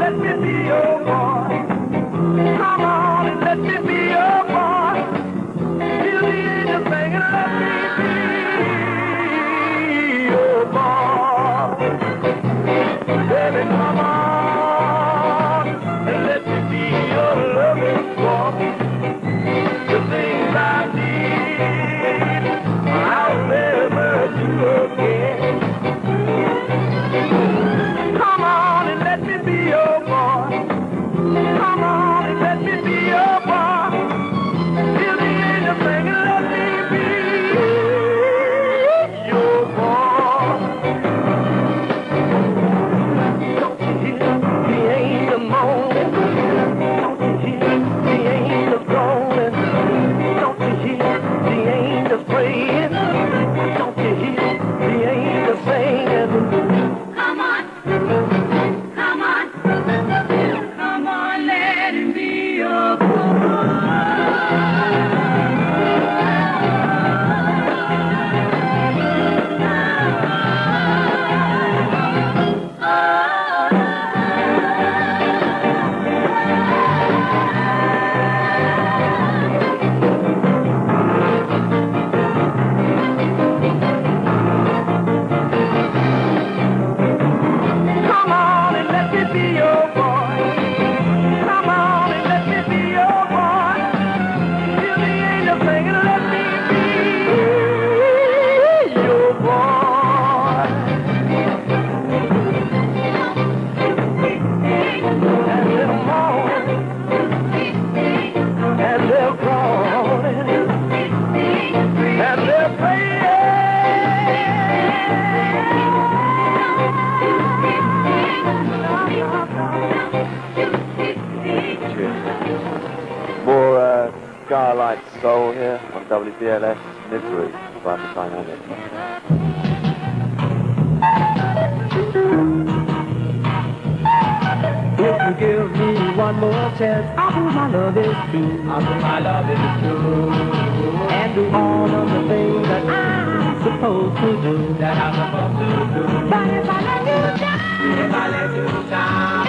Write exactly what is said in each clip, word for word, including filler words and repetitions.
let me be your boy. Come on and let me be your boy. Till the end of thing and let me be your boy. Baby, come on and let me be your loving boy. The things I need, I'll never do again. Come on and let me be your boy. Come on and let me be your boy. Till the end of thing and let me be your boy. Don't you hear the angel moaning? Don't you hear the angels groaning? Don't you hear the angels praying? Don't you hear the angels singing? Come on, come on, come on, let him be your boy. Come on and let me be your boy. Come on and let me be your boy. Till the angel sing and let me be your boy. And little morning, and little crawling, and little praying. More uh, Starlight Soul here on W B L S Misery by the Dynamic. If you give me one more chance, I'll prove my love is true. I'll prove my love is true. And do all of the things that I'm supposed to do. That I'm supposed to do. But if I let you down, If I let you down,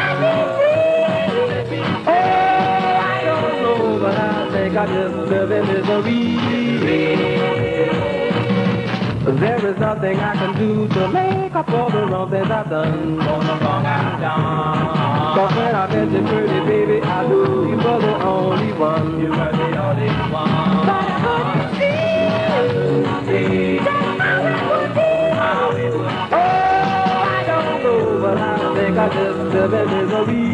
oh, I don't know, but I think I just live in misery. There is nothing I can do to make up for the wrong things I've done. all the wrong I've done. But when I met you, pretty baby, I knew you were the only one. You were the only one. But I couldn't see just how it would be. How it would Oh, I don't know, but I think I just live in misery.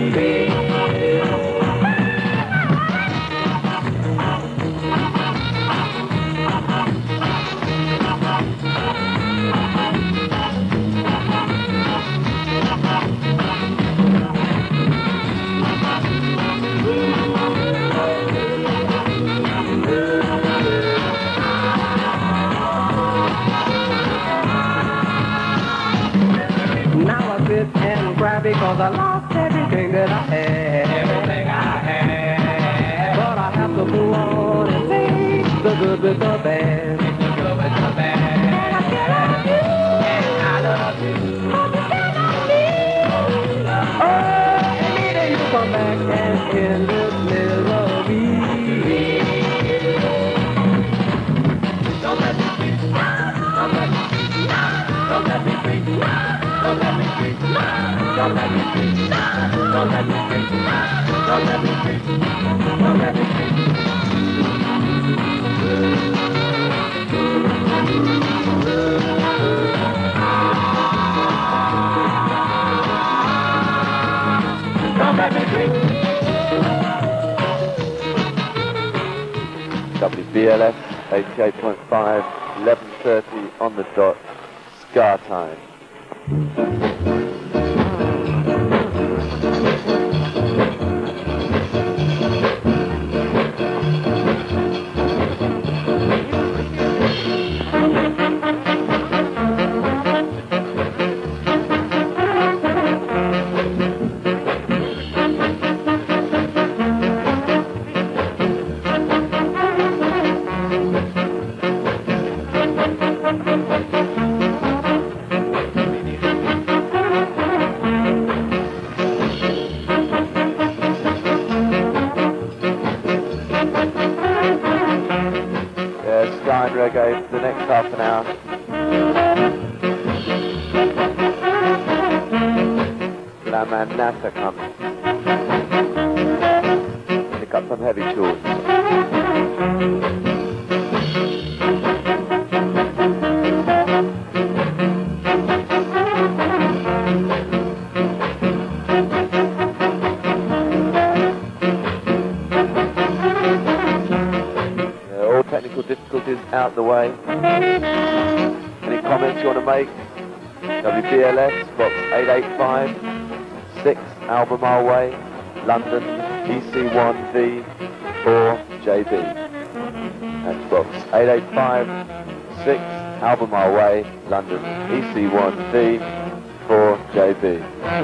Now I sit and cry because I lost everything that I had. everything I had. But I have to move on and face the good with the bad. It's the good with the bad. And I still love you. And I love you. Hope you still love me. Oh, and either you come back and end this misery. Don't let me free. Don't let me free. Don't let me free. Don't let me free. Don't let me free. Don't let me free. Don't let me free. Don't let me free. Don't let me free. W B L S eighty-eight point five, eleven thirty on the dot, Scar Time. half an hour. La Man Nasser coming. Pick up some heavy tools. Difficulties out the way. Any comments you want to make? W B L S, box eight eight five, six Albemarle Way, London, E C one V four J B. That's box eight eight five, six Albemarle Way, London, E C one V four J B.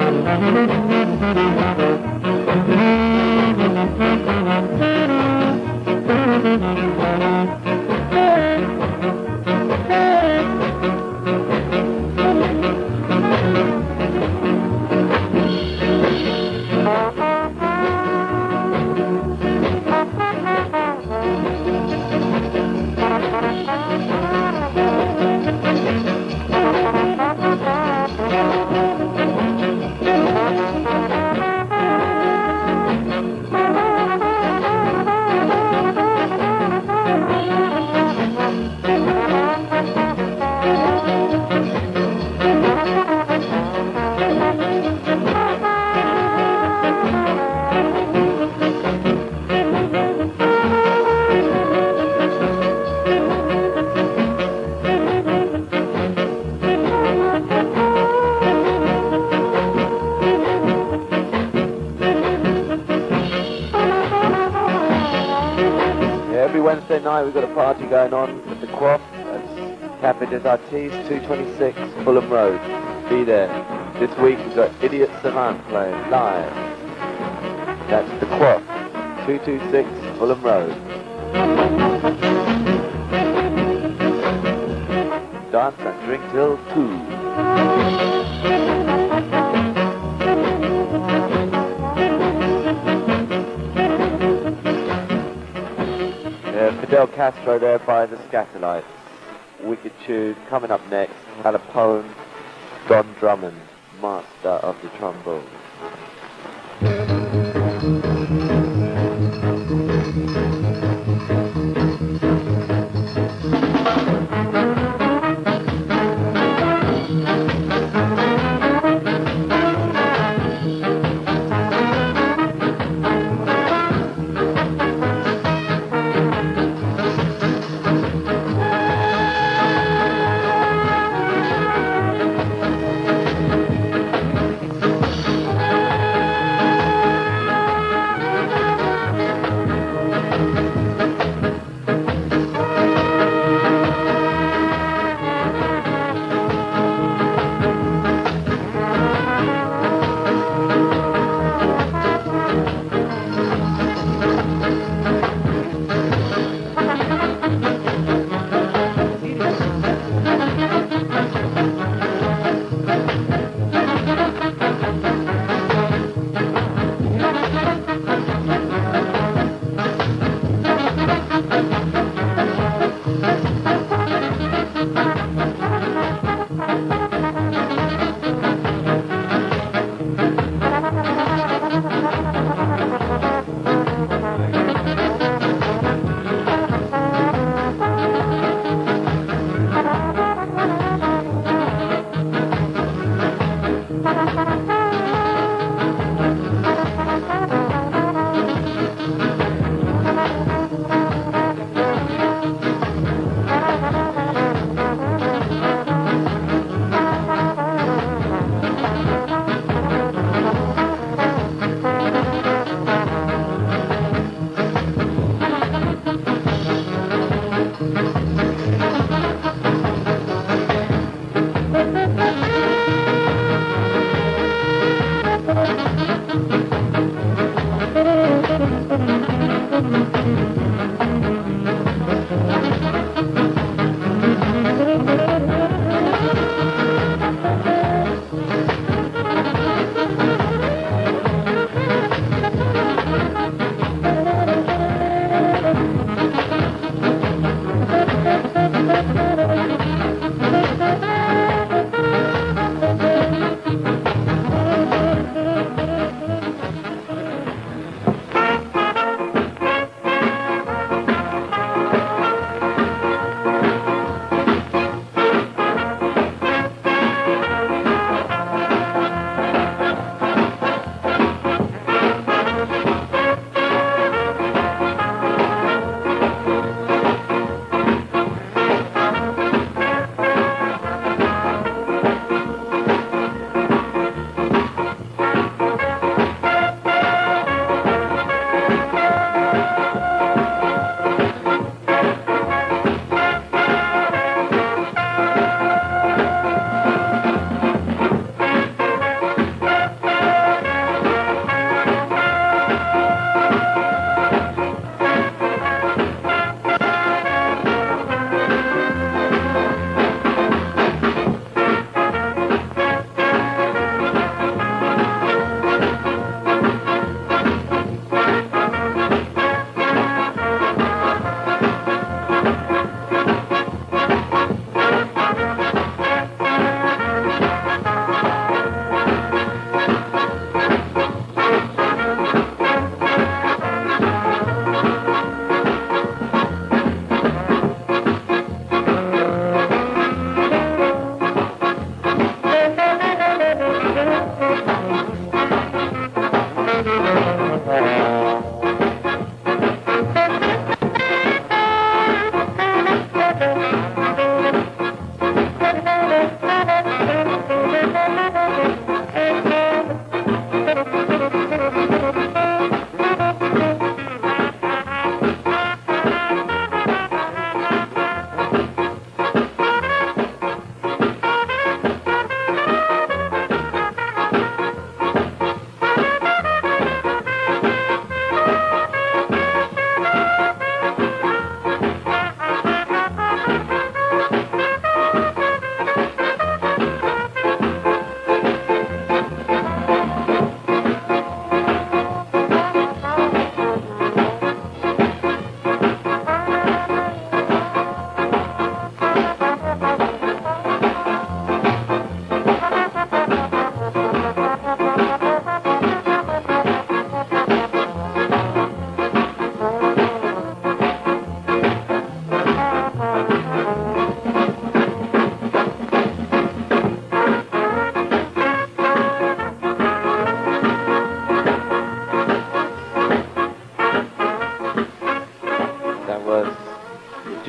Wednesday night we've got a party going on at the Quaff. That's Cafe des Artistes, two twenty-six Fulham Road. Be there. This week we've got Idiot Savant playing live. That's the Quaff, two twenty-six Fulham Road. Dance and drink till two. Fidel Castro there by the Scatterlights. Wicked tune. Coming up next, Al Capone, Don Drummond, master of the trombone.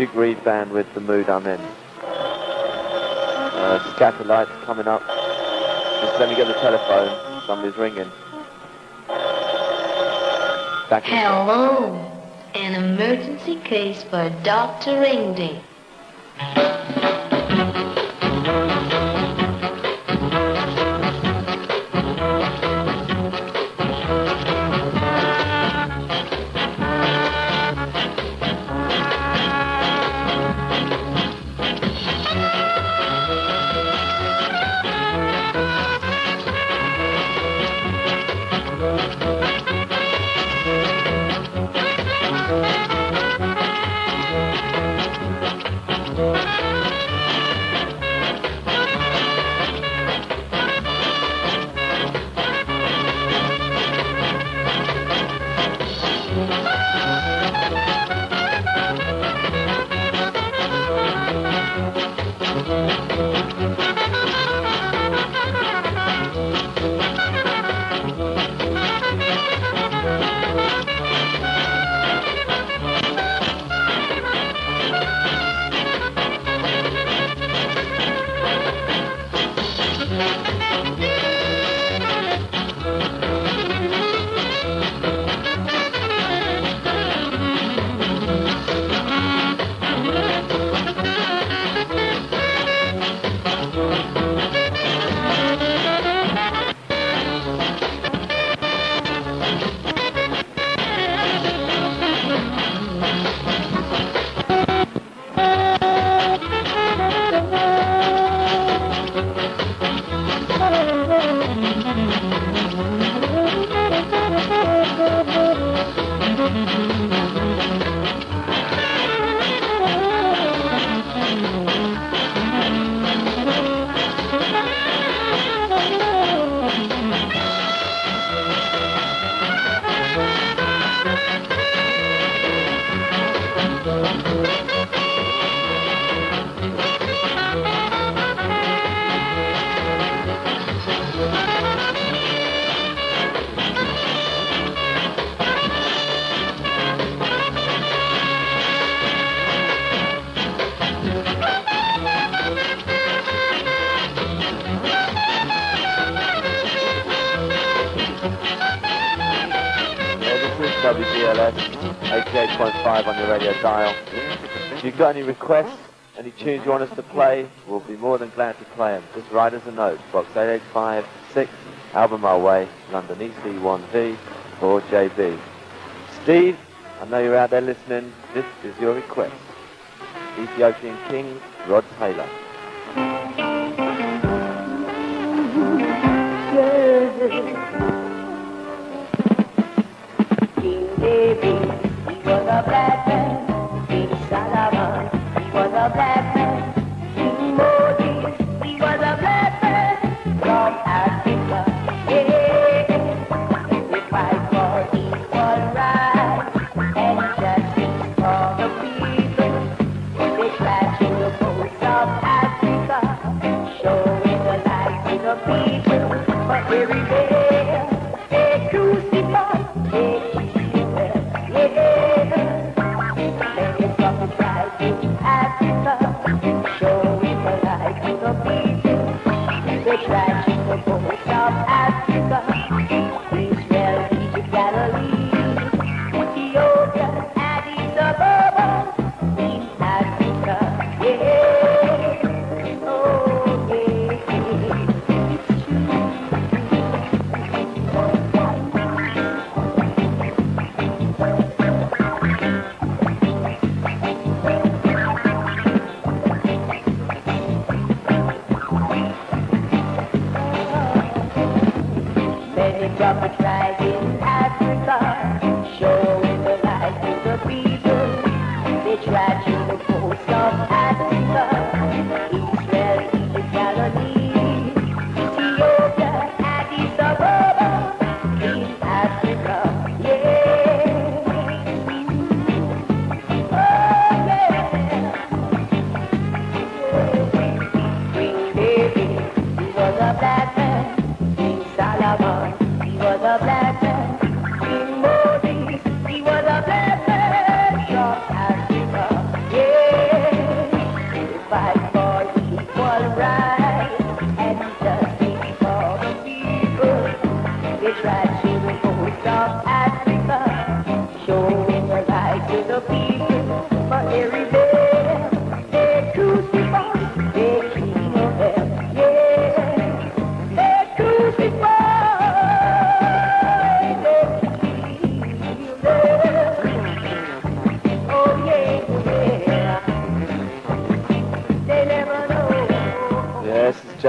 Big Reed Band with The Mood I'm In. Uh, scatter lights coming up. Just let me get the telephone. Somebody's ringing. Back in Hello. An emergency case for Doctor Ringding. W B L S eighty-eight point five on your radio dial. If you've got any requests, any tunes you want us to play, we'll be more than glad to play them. Just write us a note, box eight eight five six, Albemarle Way, London E C one V four J B. Steve, I know you're out there listening. This is your request. Ethiopian King, Rod Taylor. King David, he was a black man. King Solomon, he was a black man. King Moses, he was a black man from Africa. Yeah, we fight for equal rights and justice for the people. They clash in the coast of Africa, showing the light to the people. But every day they crucify, they yeah.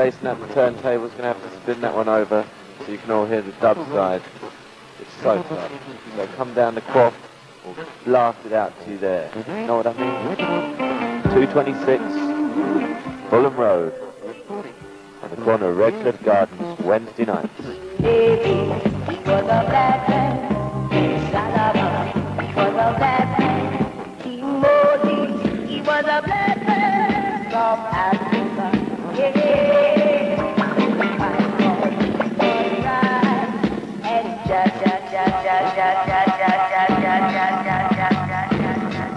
racing at the turntable's going to have to spin that one over so you can all hear the dub side. It's so tough. So come down the quaff or blast it out to you there. You know what I mean? two twenty-six Fulham Road on the corner of Redcliffe Gardens, Wednesday nights. Baby, he was a black man. Salaman, he was a black man. King Moses, he was a black man from Africa. Yeah, I call him sunrise and ja ja ja ja ja ja ja ja ja ja ja ja ja ja.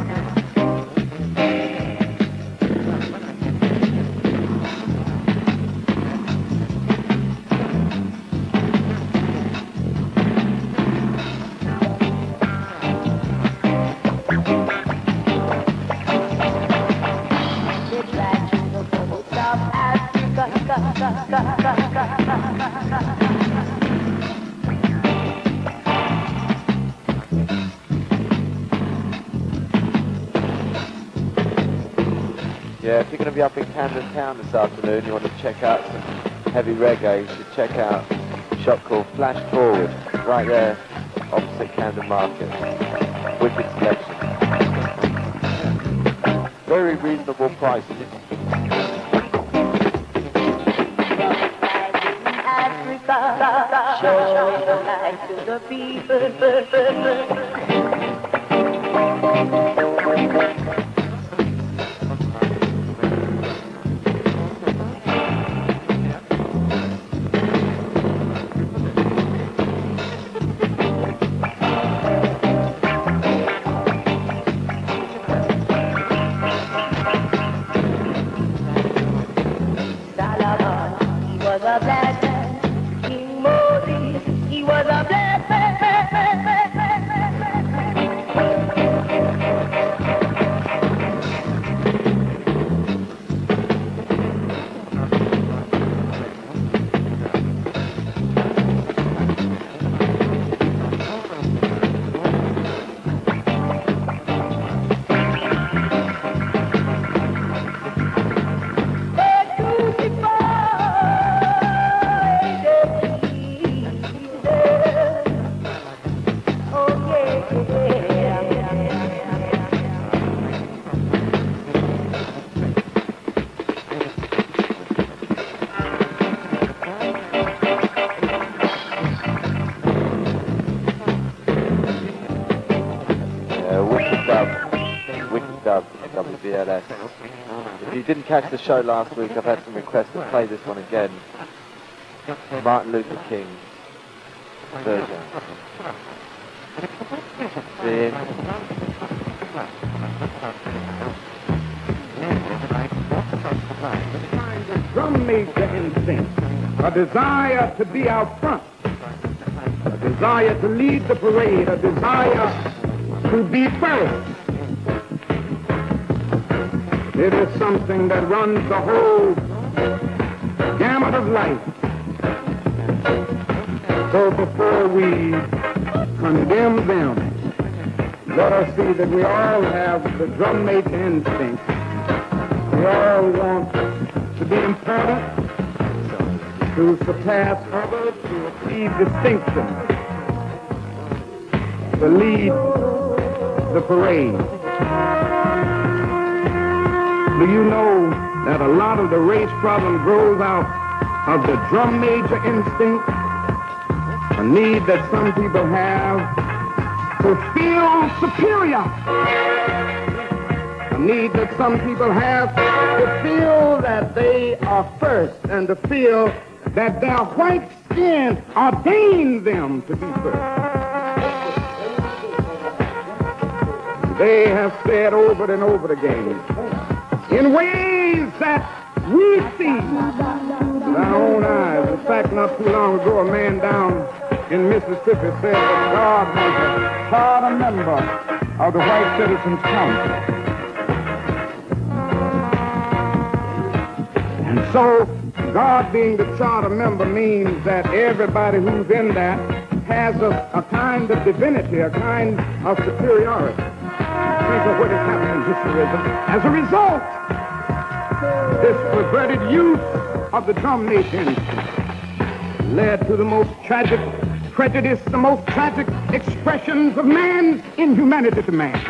Yeah, if you're going to be up in Camden Town this afternoon, you want to check out some heavy reggae, you should check out a shop called Flash Forward, right there opposite Camden Market. Wicked selection. Very reasonable prices. Africa, show the light to the people. W B L S. If you didn't catch the show last week, I've had some requests to play this one again. Martin Luther King version. See? Drum major instinct, a desire to be out front, a desire to lead the parade, a desire to be first. It is something that runs the whole gamut of life. So before we condemn them, let us see that we all have the drum major instinct. We all want to be important, to surpass others, to achieve distinction, to lead the parade. Do you know that a lot of the race problem grows out of the drum major instinct? A need that some people have to feel superior. A need that some people have to feel that they are first and to feel that their white skin ordains them to be first. They have said over and over again, in ways that we see with our own eyes. In fact, not too long ago, a man down in Mississippi said that God was a charter member of the White Citizens Council. And so, God being the charter member means that everybody who's in that has a, a kind of divinity, a kind of superiority. Think of what has happened in history. As a result, this perverted youth of the drum nation led to the most tragic prejudice, the most tragic expressions of man's inhumanity to man.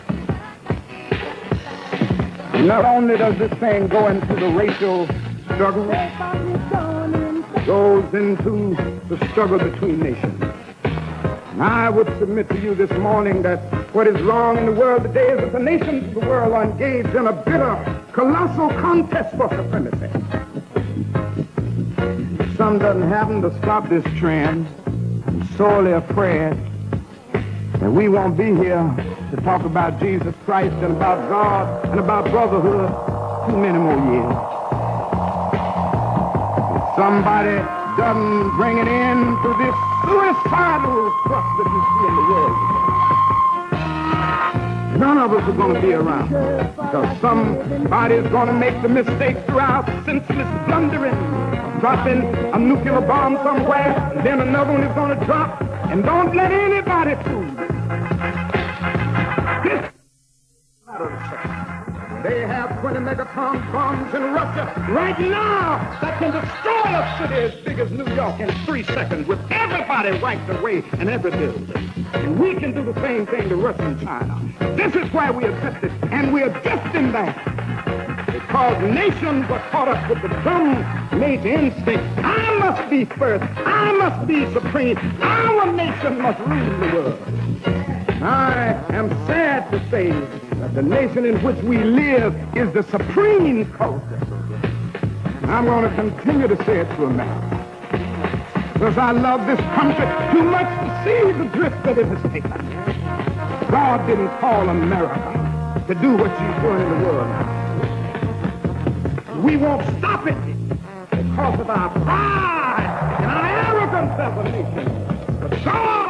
Not only does this thing go into the racial struggle, it goes into the struggle between nations. And I would submit to you this morning that what is wrong in the world today is that the nations of the world are engaged in a bitter, colossal contest for supremacy. If some doesn't happen to stop this trend, I'm sorely afraid that we won't be here to talk about Jesus Christ and about God and about brotherhood too many more years. If somebody doesn't bring an end to this suicidal thrust that you see in the world today, none of us are going to be around, because somebody is going to make the mistake throughout senseless blundering, dropping a nuclear bomb somewhere, and then another one is going to drop, and don't let anybody fool you. This matter of fact, they have twenty megaton bombs in Russia right now that can destroy a city as big as New York in three seconds with everybody wiped away and every building. And we can do the same thing to Russia and China. This is why we are tested, and we are just in that. Because nations are caught up with the drum major instinct. I must be first. I must be supreme. Our nation must rule the world. I am sad to say that the nation in which we live is the supreme culture. And I'm going to continue to say it to America, because I love this country too much to see the drift that it has taken. God didn't call America to do what she's doing in the world now. We won't stop it because of our pride and our arrogance as a nation. But God